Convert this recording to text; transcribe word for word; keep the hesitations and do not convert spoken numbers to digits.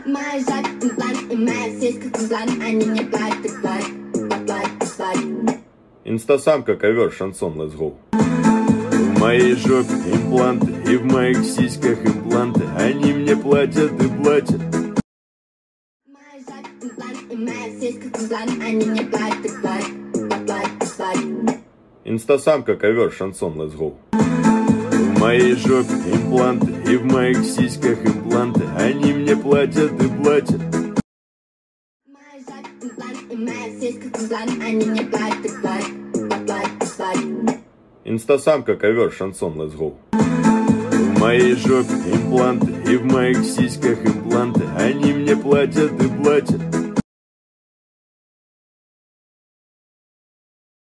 Моя жопа имплант, и моя сиська имплант, они мне платят, платят, платят, платят. Инстасамка, ковер, шансон, let's go. В моей жопе импланты, и в моих сиськах импланты, они мне платят и платят. Моя жопа имплант, и моя сиська имплант, они мне платят, платят, платят, платят. Инстасамка, ковер, шансон, let's go. В моей жопе импланты, и в моих сиськах импланты, они мне платят и платят. Моя жопа имплант, и моя сиська имплант, они мне платят, платят, платят, платят. Инстасамка, ковер, шансон, let's go. В моей жопе импланты, и в моих сиськах импланты, они мне платят и платят.